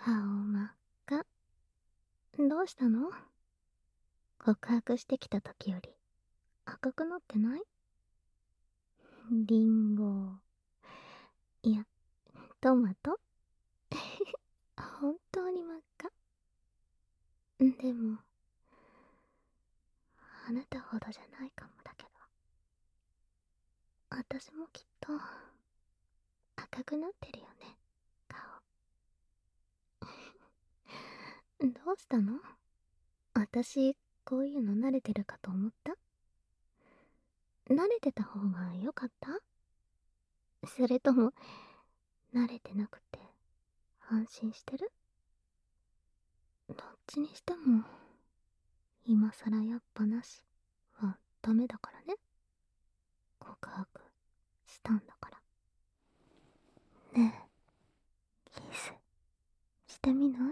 顔真っ赤。どうしたの？告白してきた時より赤くなってない？リンゴ。いや、トマト。本当に真っ赤。でも、あなたほどじゃないかもだけど。私もきっと赤くなってるよね、顔。どうしたの？私、こういうの慣れてるかと思った？慣れてた方が良かった？それとも、慣れてなくて安心してる？どっちにしても、今さらやっぱなしはダメだからね。告白したんだから。ねえ、キスしてみない？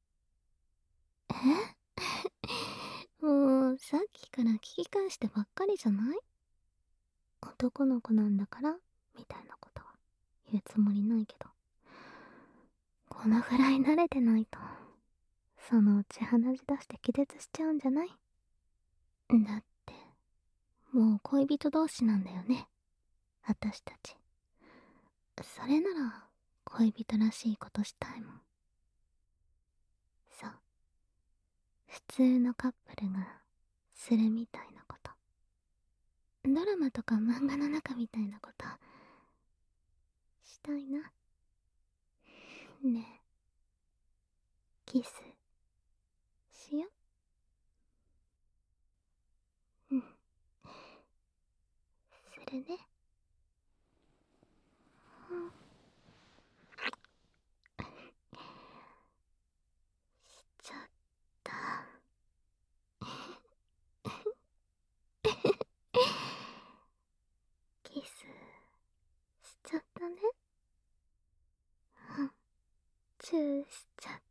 もうさっきから聞き返してばっかりじゃない？男の子なんだからみたいなことは言うつもりないけど、このぐらい慣れてないとそのうち鼻血出して気絶しちゃうんじゃない？だってもう恋人同士なんだよね、私たち。それなら恋人らしいことしたいもん。そう、普通のカップルがするみたいなこと。ドラマとか漫画の中みたいなことしたいな。ねえ、キスしよ。うん、するね。うん、しちゃった。キスしちゃったね。うん、チューしちゃった。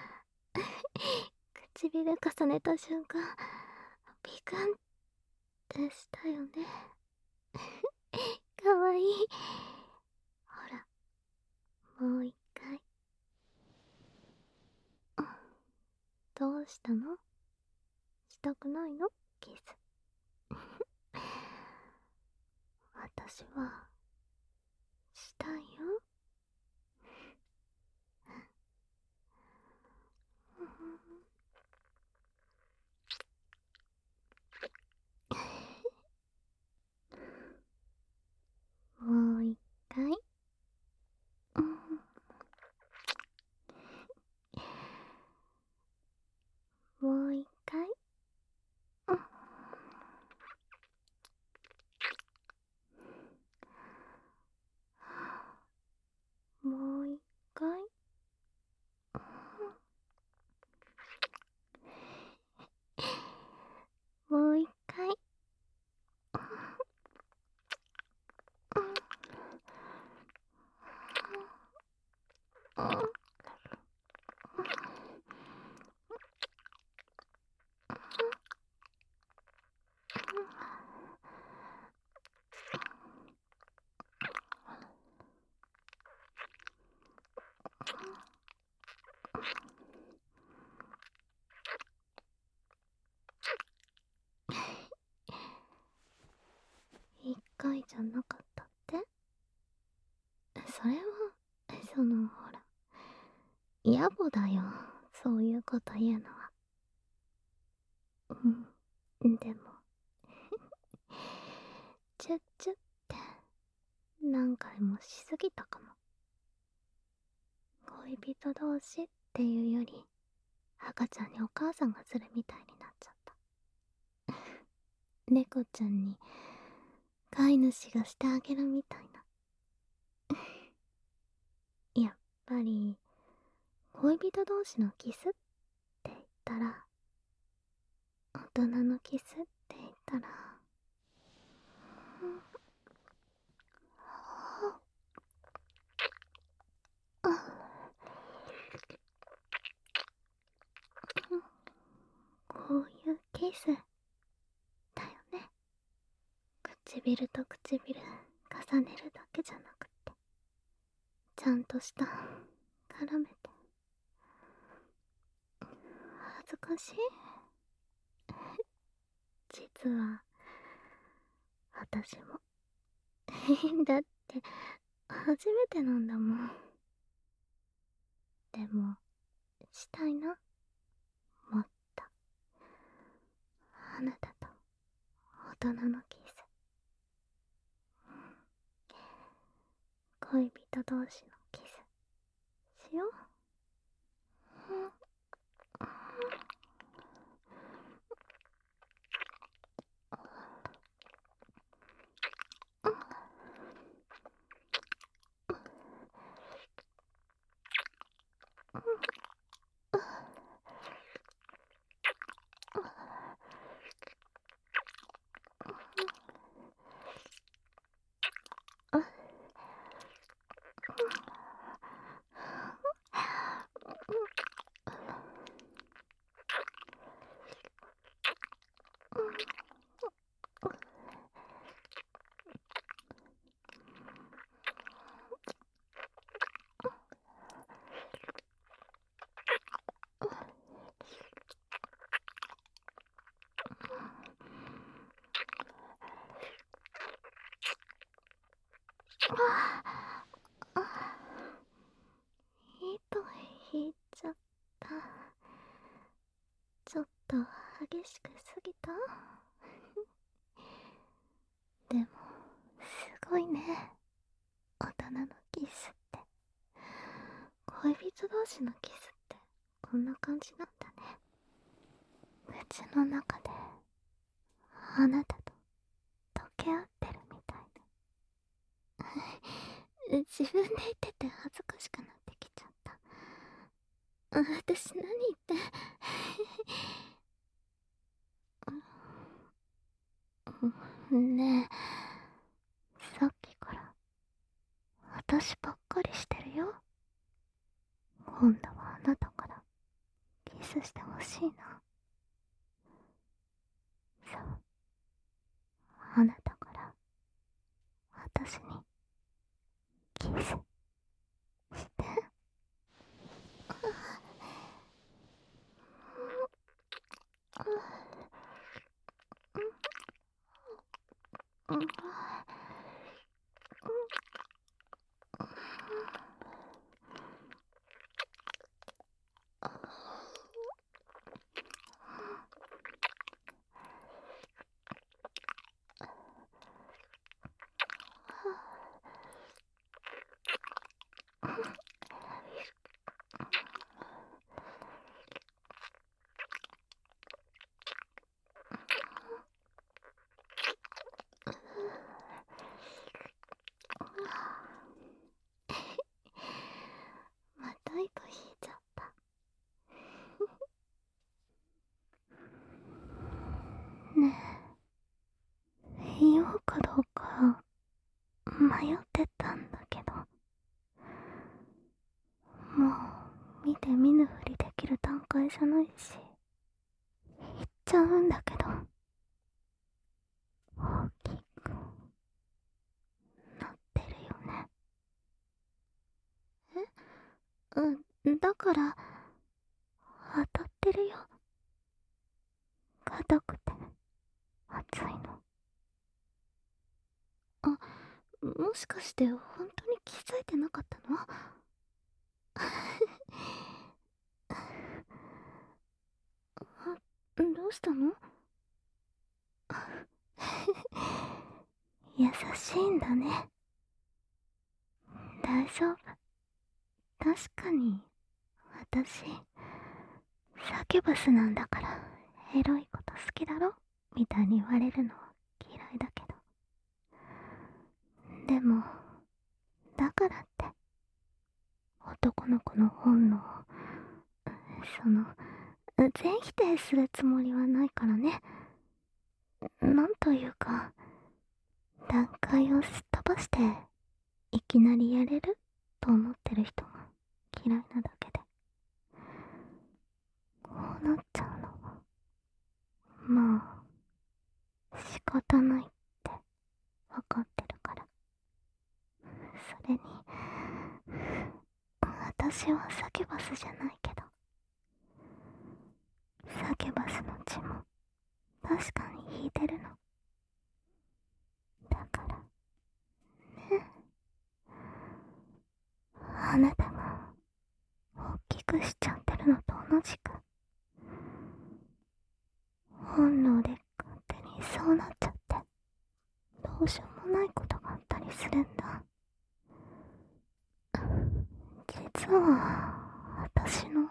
唇重ねた瞬間ビクンってしたよね。かわいい。ほら、もう一回。どうしたの？したくないの？キス。私はしたいよ。もう一回。うん、もう一回。うん、もう一回。もう一回。一回じゃなかったって？それは、ほら、野暮だよ、そういうこと言うのは。でも、チュッチュって何回もしすぎたかも。恋人同士っていうより、赤ちゃんにお母さんがするみたいになっちゃった。猫ちゃんに飼い主がしてあげるみたいな。やっぱり恋人同士のキスって言ったら、大人のキスって言ったら、こういうキスだよね。唇と唇重ねるだけじゃなくて、ちゃんとした絡めて恥ずかしい。実は私もだって初めてなんだもん。でもしたいな、もっと。あなたと大人のキス。恋人同士のキスしよう。糸引いちゃった。ちょっと激しくすぎた？でもすごいね、大人のキスって。恋人同士のキスってこんな感じなんだね。口の中であなたと溶け合ってるみたいで。自分で言ってて恥ずかしくなってきちゃった。私何言ってねえ、さっきから私ばっかりしてるよ。今度はあなたからキスしてほしいな。そう、あなたから私にキスして。また糸引いちゃった。ねえ、言おうかどうか迷ってたんだけど、もう見て見ぬふりできる段階じゃないし言っちゃうんだけど、大きくなってるよね。だから当たってるよ。硬くて熱いの。あ、もしかして本当に気づいてなかったの？どうしたの？優しいんだね。大丈夫。確かに私サキュバスなんだから、エロいこと好きだろみたいに言われるのは嫌いだけど、でもだからって男の子の本能を全否定するつもりはないからね。なんというか、段階をすっ飛ばしていきなりやれると思ってる人が嫌いなだけで、こうなっちゃうのはまあ仕方ないって分かってるから。それに私はサキュバスじゃないけど、 確かに引いてるの。だからね、あなたが大きくしちゃってるのと同じく、本能で勝手にそうなっちゃって、どうしようもないことがあったりするんだ。実は私の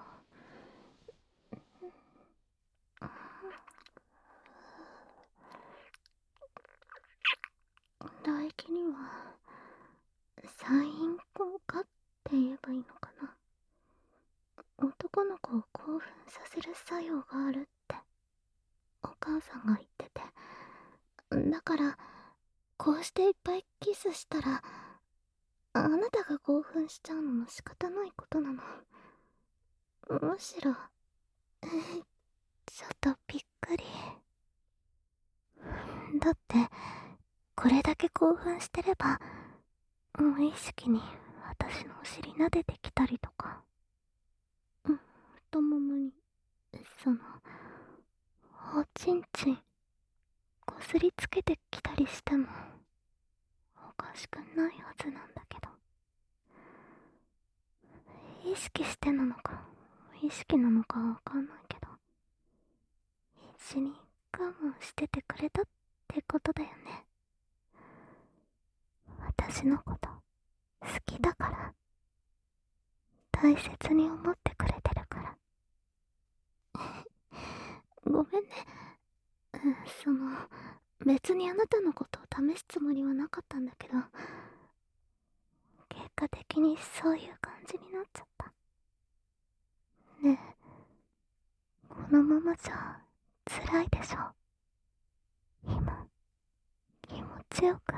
唾液にはサイン効果って言えばいいのかな。男の子を興奮させる作用があるってお母さんが言ってて、だからこうしていっぱいキスしたらあなたが興奮しちゃうのも仕方ないことなの。むしろちょっとびっくり。だってこれだけ興奮してれば無意識に私のお尻撫でてきたりとか、太ももにおちんちんこすりつけてきたりしてもおかしくないはずなんだけど、意識してなのか無意識なのかわかんないけど、必死に我慢しててくれたってことだよね。私のこと好きだから、大切に思ってくれてるからごめんね。別にあなたのことを試すつもりはなかったんだけど、結果的にそういう感じになっちゃった。ねえ、このままじゃ辛いでしょ。今気持ちよく